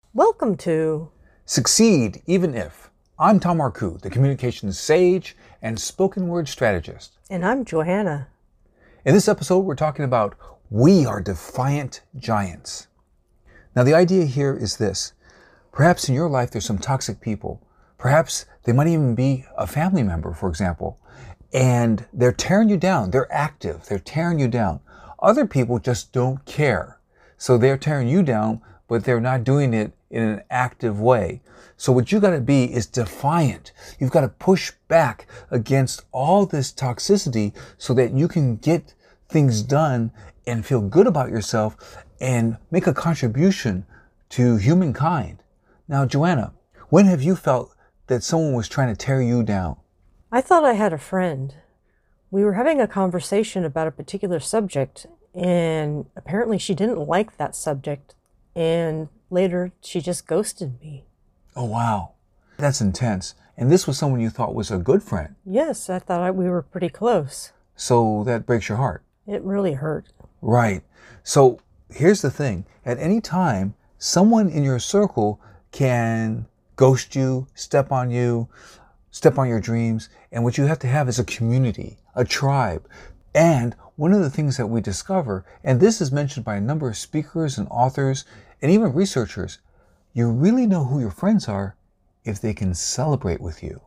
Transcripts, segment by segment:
Welcome to Succeed Even If. I'm Tom Arku, the communications sage and spoken word strategist. And I'm Johanna. In this episode, we're talking about we are defiant giants. Now, the idea here is this. Perhaps in your life, there's some toxic people. Perhaps they might even be a family member, for example, and they're tearing you down. They're active. They're tearing you down. Other people just don't care. So they're tearing you down, but they're not doing it in an active way. So what you got to be is defiant. You've got to push back against all this toxicity so that you can get things done and feel good about yourself and make a contribution to humankind. Now, Joanna, when have you felt that someone was trying to tear you down? I thought I had a friend. We were having a conversation about a particular subject, and apparently she didn't like that subject, and later she just ghosted me. Oh, wow. That's intense. And this was someone you thought was a good friend. Yes, I thought we were pretty close. So that breaks your heart. It really hurt. Right. So here's the thing. At any time, someone in your circle can ghost you, step on your dreams. And what you have to have is a community, a tribe. And one of the things that we discover, and this is mentioned by a number of speakers and authors and even researchers, you really know who your friends are if they can celebrate with you.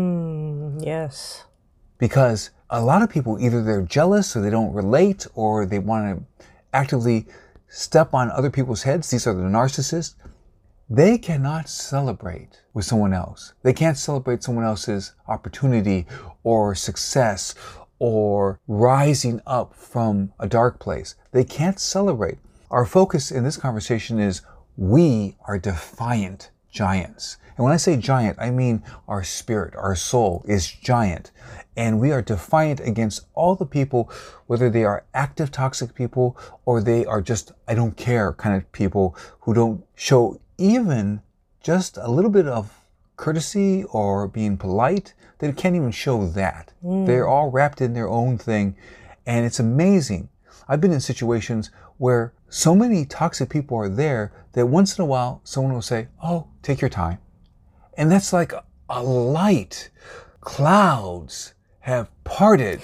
Yes. Because a lot of people, either they're jealous or they don't relate or they want to actively step on other people's heads. These are the narcissists. They cannot celebrate with someone else. They can't celebrate someone else's opportunity or success or rising up from a dark place. They can't celebrate. Our focus in this conversation is we are defiant giants. And when I say giant, I mean our spirit, our soul is giant. And we are defiant against all the people, whether they are active toxic people or they are just I don't care kind of people who don't show even just a little bit of courtesy or being polite. They can't even show that. They're all wrapped in their own thing. And it's amazing. I've been in situations where so many toxic people are there that once in a while someone will say, oh, take your time. And that's like a light. Clouds have parted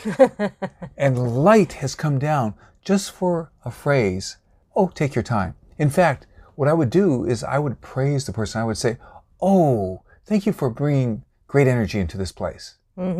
and light has come down just for a phrase, oh, take your time. In fact, what I would do is I would praise the person. I would say, oh, thank you for bringing great energy into this place.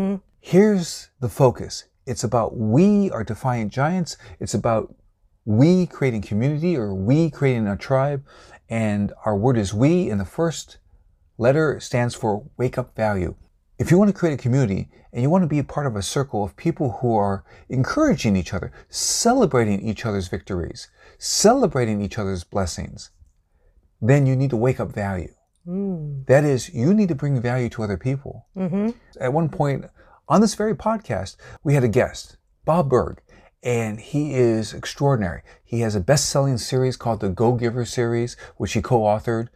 Here's the focus. It's about we are defiant giants. It's about we creating community or we creating a tribe. And our word is we, and the first letter stands for wake up value. If you want to create a community and you want to be a part of a circle of people who are encouraging each other, celebrating each other's victories, celebrating each other's blessings, then you need to wake up value. That is, you need to bring value to other people. At one point on this very podcast, we had a guest, Bob Burg, and he is extraordinary. He has a best-selling series called the Go-Giver series, which he co-authored,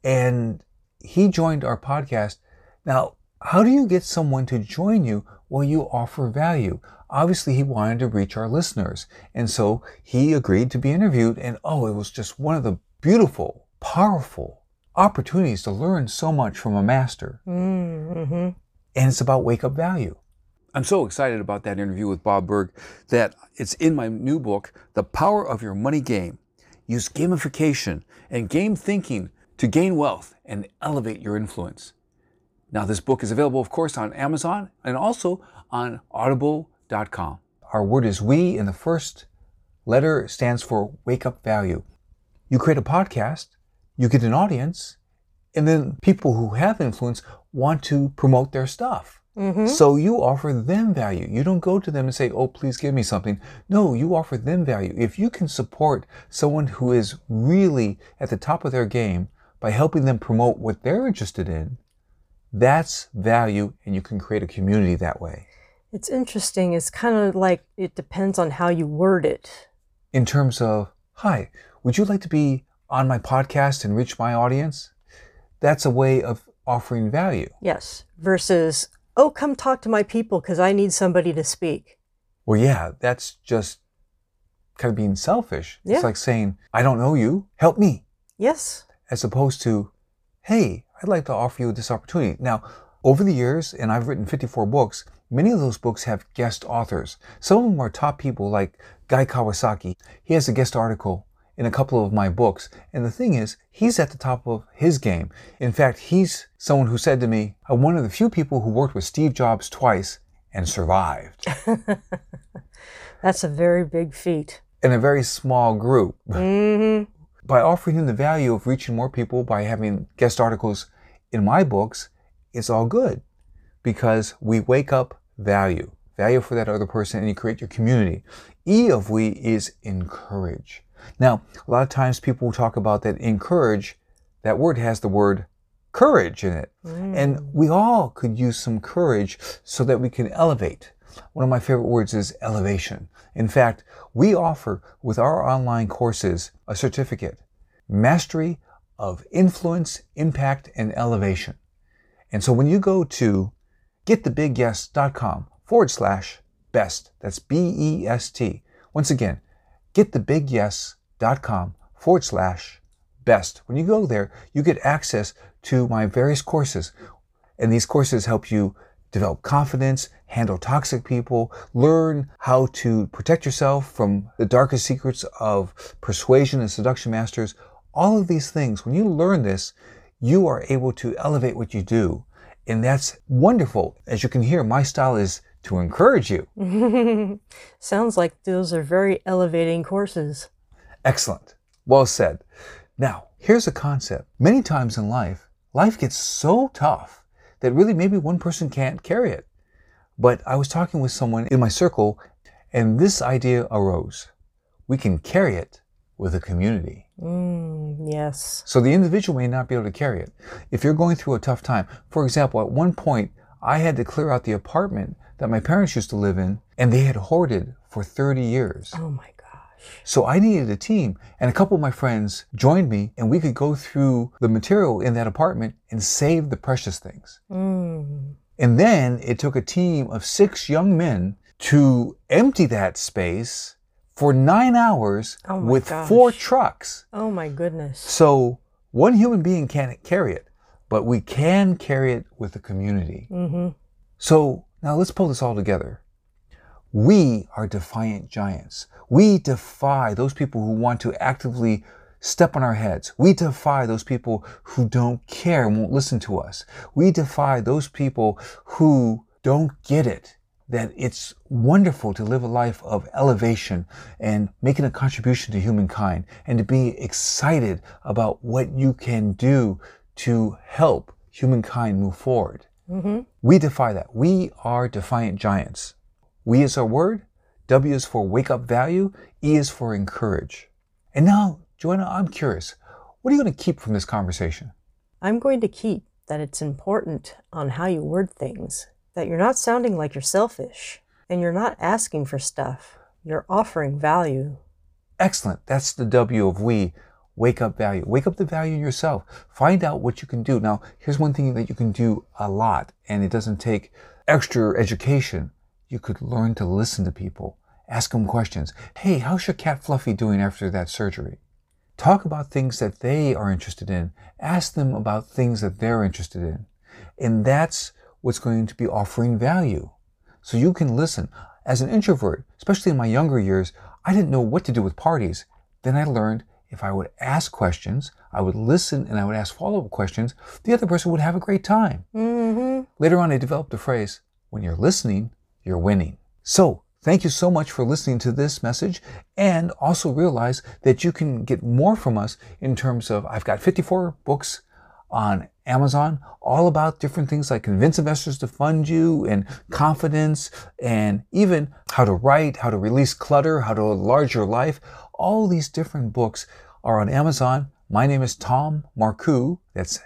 and he joined our podcast. Now, how do you get someone to join you? Well, you offer value. Obviously, he wanted to reach our listeners, and so he agreed to be interviewed, and it was just one of the beautiful, powerful opportunities to learn so much from a master. And it's about wake up value. I'm so excited about that interview with Bob Burg that it's in my new book, The Power of Your Money Game. Use gamification and game thinking to gain wealth and elevate your influence. Now, this book is available, of course, on Amazon and also on audible.com. Our word is we, and the first letter stands for wake up value. You create a podcast, you get an audience, and then people who have influence want to promote their stuff. So you offer them value. You don't go to them and say, oh, please give me something. No, you offer them value. If you can support someone who is really at the top of their game by helping them promote what they're interested in, that's value, and you can create a community that way. It's interesting. It's kind of like it depends on how you word it. In terms of, hi, would you like to be on my podcast and reach my audience? That's a way of offering value. Yes. Versus, oh, come talk to my people because I need somebody to speak. Well, yeah, that's just kind of being selfish. Yeah. It's like saying, I don't know you, help me. Yes. as opposed to, hey, I'd like to offer you this opportunity. Now, over the years, and I've written 54 books, many of those books have guest authors. Some of them are top people like Guy Kawasaki. He has a guest article in a couple of my books. And the thing is, he's at the top of his game. In fact, he's someone who said to me, I'm one of the few people who worked with Steve Jobs twice and survived. That's a very big feat. In a very small group. Mm-hmm. By offering him the value of reaching more people by having guest articles in my books, it's all good because we wake up value for that other person, and you create your community. E of we is encourage. Now, a lot of times people will talk about that encourage, that word has the word courage in it. And we all could use some courage so that we can elevate. One of my favorite words is elevation. In fact, we offer with our online courses a certificate, Mastery of Influence, Impact, and Elevation. And so when you go to getthebigyes.com/best, that's BEST. Once again, getthebigyes.com/best. When you go there, you get access to my various courses. And these courses help you develop confidence, handle toxic people, learn how to protect yourself from the darkest secrets of persuasion and seduction masters. All of these things, when you learn this, you are able to elevate what you do. And that's wonderful. As you can hear, my style is to encourage you. Sounds like those are very elevating courses. Excellent. Well said. Now, here's a concept. Many times in life gets so tough that really maybe one person can't carry it. But I was talking with someone in my circle, and this idea arose. We can carry it with a community. Yes. So the individual may not be able to carry it. If you're going through a tough time, for example, at one point, I had to clear out the apartment that my parents used to live in, and they had hoarded for 30 years. Oh my gosh. So I needed a team, and a couple of my friends joined me, and we could go through the material in that apartment and save the precious things. And then it took a team of 6 young men to empty that space for 9 hours with 4 trucks. Oh my goodness. So one human being can't carry it, but we can carry it with a community. So now let's pull this all together. We are defiant giants. We defy those people who want to actively step on our heads. We defy those people who don't care and won't listen to us. We defy those people who don't get it, that it's wonderful to live a life of elevation and making a contribution to humankind and to be excited about what you can do to help humankind move forward. We defy that. We are defiant giants. We is our word. W is for wake up value. E is for encourage. And now, Joanna, I'm curious. What are you going to keep from this conversation? I'm going to keep that it's important on how you word things, that you're not sounding like you're selfish, and you're not asking for stuff. You're offering value. Excellent. That's the W of we. Wake up value. Wake up the value in yourself. Find out what you can do. Now, here's one thing that you can do a lot, and it doesn't take extra education. You could learn to listen to people. Ask them questions. Hey, how's your cat Fluffy doing after that surgery? Talk about things that they are interested in. Ask them about things that they're interested in. And that's what's going to be offering value. So you can listen. As an introvert, especially in my younger years, I didn't know what to do with parties. Then I learned if I would ask questions, I would listen, and I would ask follow-up questions, the other person would have a great time. Later on, I developed the phrase, when you're listening, you're winning. So thank you so much for listening to this message, and also realize that you can get more from us in terms of, I've got 54 books on Amazon, all about different things like convince investors to fund you and confidence, and even how to write, how to release clutter, how to enlarge your life. All these different books are on Amazon. My name is Tom Marcoux. That's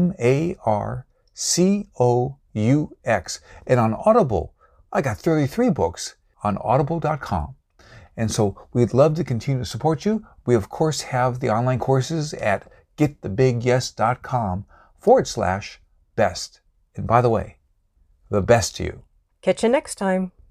M-A-R-C-O-U-X. And on Audible, I got 33 books on audible.com. And so we'd love to continue to support you. We, of course, have the online courses at getthebigyes.com/best. And by the way, the best to you. Catch you next time.